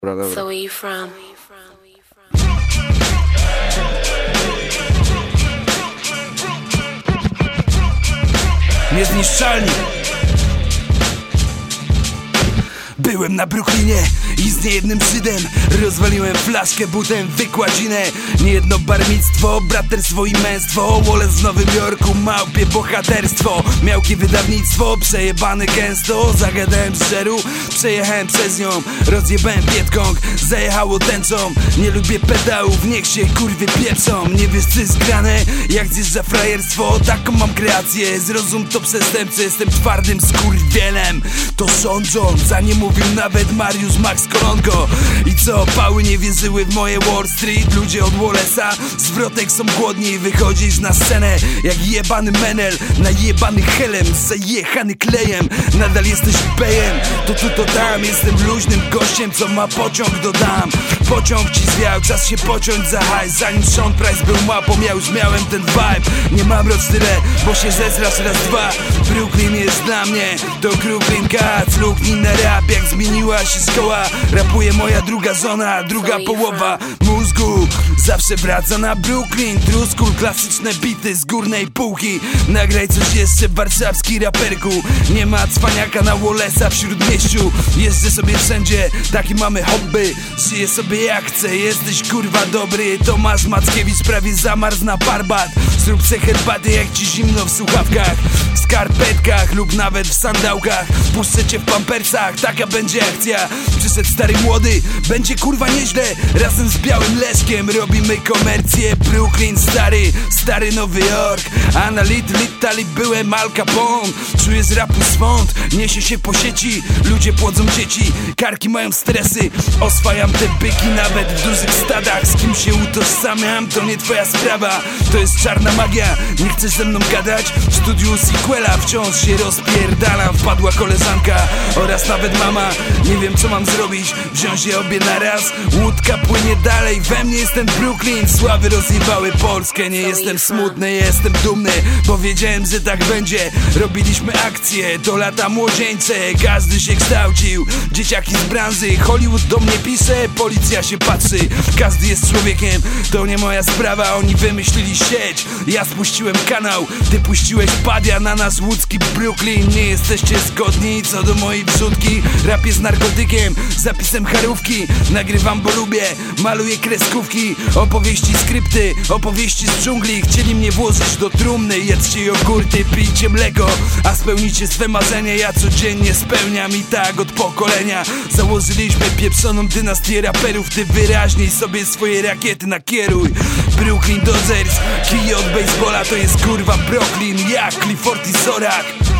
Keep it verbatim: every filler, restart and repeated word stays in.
Dobra, dobra. So where you from? Niezniszczalni. Byłem na Brooklynie i z niejednym Żydem rozwaliłem flaszkę, butem, wykładzinę. Niejedno barmictwo, braterstwo i męstwo. Wallace w Nowym Jorku, małpie bohaterstwo. Miałkie wydawnictwo, przejebane gęsto. Zagadałem z żeru, przejechałem przez nią. Rozjebałem Pietkong, zajechało tęczą. Nie lubię pedałów, niech się kurwy pieprzą. Nie wiesz co jest grane, jak zjeżdża frajerstwo. Taką mam kreację, zrozum to przestępcy. Jestem twardym skurwielem, to sądzą. Zanim mówił nawet Mariusz Max Kolonko. I co, pały nie wierzyły w moje Wall Street. Ludzie od Wallace'a, zwrotek są głodni i wychodzisz na scenę jak jebany menel, najebany helem, zajechany klejem. Nadal jesteś bejem, to tu to tam. Jestem luźnym gościem, co ma pociąg dodam. Pociąg ci zwiał, czas się pociąć za hajs. Zanim Sean Price był mapą, ja już miałem ten vibe. Nie mam roc tyle, bo się zezrasz raz dwa. Brooklyn jest dla mnie, to Brooklyn Cats. Luknij na rap, jak zmieniła się szkoła. Rapuje moja druga żona, druga połowa mózgu zawsze wraca na Brooklyn. True school, klasyczne bity z górnej półki. Nagraj coś jeszcze, warszawski raperku. Nie ma cwaniaka na Wallace'a w śródmieściu. Jeżdżę sobie wszędzie, taki mamy hobby. Żyję sobie jak chcę, jesteś kurwa dobry. Tomasz Mackiewicz prawie zamarzł na Parbat. Zrób se herbaty, jak ci zimno w słuchawkach, w skarpetkach lub nawet w sandałkach. Puszczę cię w pampersach, taka będzie akcja. Przyszedł stary młody, będzie kurwa nieźle. Razem z białym Leszkiem robimy komercję. Brooklyn stary, stary Nowy Jork. A na lit, lit, talib byłem Al Capone. Czuję z rapu swąd, niesie się po sieci. Ludzie płodzą dzieci, karki mają stresy. Oswajam te byki nawet w dużych stadach. Z kim się utożsamiam, to nie twoja sprawa. To jest czarna magia, nie chcesz ze mną gadać? W studiu sequela wciąż się rozpierdalam. Wpadła koleżanka oraz nawet mama. Nie wiem co mam zrobić, wziąć je obie naraz. Łódka płynie dalej, we mnie jest ten Brooklyn. Sławy rozjebały Polskę, nie jestem smutny, jestem dumny, bo wiedziałem, że tak będzie. Robiliśmy akcje, to lata młodzieńcze. Każdy się kształcił, dzieciaki z branży. Hollywood do mnie pisze, policja się patrzy. Każdy jest człowiekiem, to nie moja sprawa. Oni wymyślili sieć, ja spuściłem kanał. Ty puściłeś padia na nas łódzki Brooklyn. Nie jesteście zgodni co do mojej wrzutki. Rap jest narkotykiem, zapisem charówki. Nagrywam bo lubię, maluję kreskówki. Opowieści, skrypty, opowieści z dżungli. Chcieli mnie włożyć do trumny. Jedzcie jogurty, pijcie mleko, a spełnicie swe marzenia. Ja codziennie spełniam i tak od pokolenia. Założyliśmy pieprzoną dynastię raperów. Ty wyraźniej sobie swoje rakiety nakieruj. Brooklyn Dodgers, kij od baseballa to jest kurwa Brooklyn. Jak Clifford i Zorak.